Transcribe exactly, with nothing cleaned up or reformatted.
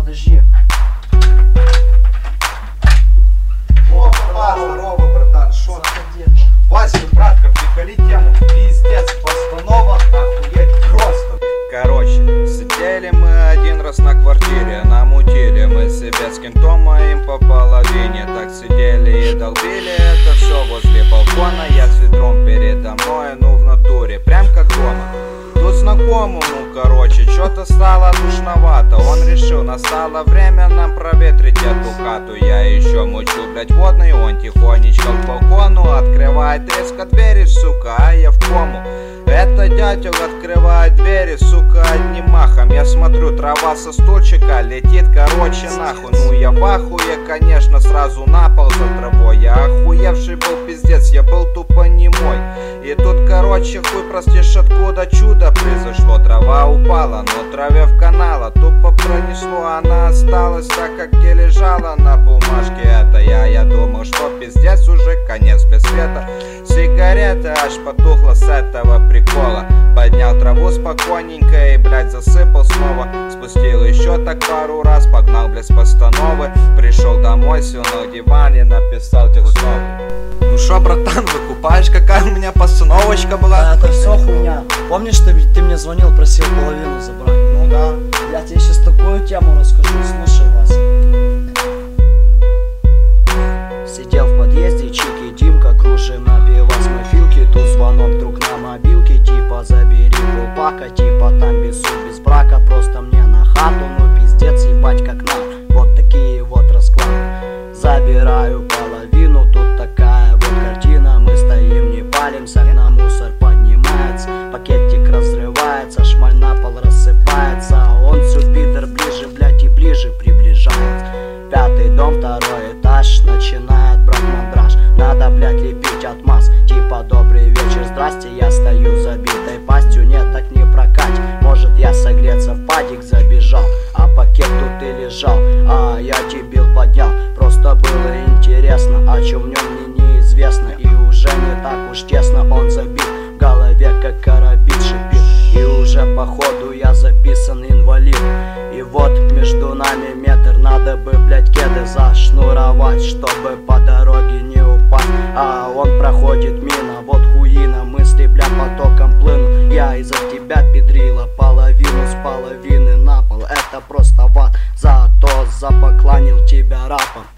подожди. О, папа, здорово, братан, шо? Вася, братка, приколи тему, пиздец, постанова, охуеть просто. Короче, сидели мы один раз на квартире, намутили мы себе с кем-то моим по половине. Так сидели и долбили это все возле балкона. Я с ведром передо мной, ну в натуре, прям как дома. Тут знакомому, короче, что-то стало душновато. Он решил, настало время нам проветрить эту хату. Я еще мучу, блять, водный, он тихонечко к балкону открывает резко двери, сука, а я в кому. Это дятел открывает двери, сука, одним махом. Я смотрю, трава со стульчика летит, короче, нахуй. Ну я в ахуе, конечно, сразу на пол за травой. Я охуевший был, пиздец, я был тупо немой. И тут, короче, хуй простишь, откуда чудо произошло. Трава упала, но траве в канала тупо пронесло. Она осталась так, как и лежала на бумажке. Это я, я думал, что пиздец уже конец без света. Сигарета аж потухла с этого прикола. Поднял траву спокойненько и, блядь, засыпал снова. Спустил еще так пару раз, погнал, блядь, с постановы. Пришел домой, сел на диване, написал текст новый. Ну шо, братан, выкупаешь, какая у меня постановочка была? Да, это все хуйня. Помнишь, ты, ты мне звонил, просил половину забрать? Ну да. Я тебе сейчас такую тему расскажу, слушай, Вася. Сидел в подъезде, Чик и Димка, кружим на пивас мафилки. Тут звонок вдруг на мобилке, типа забери полпака, типа там без суд, без брака, просто мне на хату, ну пиздец, ебать как надо. Вот такие вот расклады. Забираю половину, тут такая вот картина. Мы стоим, не палимся, на мусор поднимается, пакетик разрывается, шмаль на пол рассыпается. Он все пидор ближе, блять, и ближе приближается. Пятый дом, второй этаж, начинает брать мандраж. Надо, блять, лепить отмаз, типа добрый вечер, здрасте. Я стою забитой пастью, нет, так не прокатит. Может я согреться в падик забежал, а пакет тут и лежал, а я дебил поднял. Просто было интересно, о чем в нем мне неизвестно. И уже не так уж тесно, он забит в голове, как карабин шипит. И уже походу я записан инвалид. И вот между нами метр, надо бы, блять, кеды зашнуровать, чтобы по дороге не упасть. А он проходит мимо, вот хуина, мысли, бля, потоком плынут. Я из-за тебя, педрила, половину с половины на пол. Это просто в ад, зато забакланил тебя рапом.